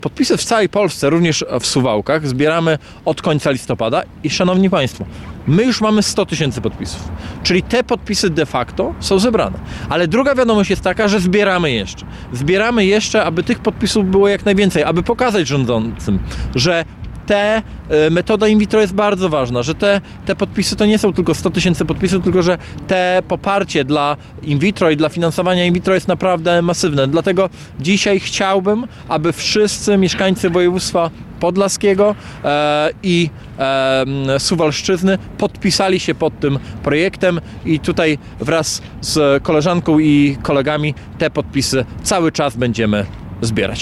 Podpisy w całej Polsce, również w Suwałkach, zbieramy od końca listopada i szanowni Państwo, my już mamy 100 000 podpisów, czyli te podpisy de facto są zebrane. Ale druga wiadomość jest taka, że zbieramy jeszcze. Zbieramy jeszcze, aby tych podpisów było jak najwięcej, aby pokazać rządzącym, że metoda in vitro jest bardzo ważna, że te podpisy to nie są tylko 100 000 podpisów, tylko że te poparcie dla in vitro i dla finansowania in vitro jest naprawdę masywne. Dlatego dzisiaj chciałbym, aby wszyscy mieszkańcy województwa podlaskiego i Suwalszczyzny podpisali się pod tym projektem i tutaj wraz z koleżanką i kolegami te podpisy cały czas będziemy zbierać.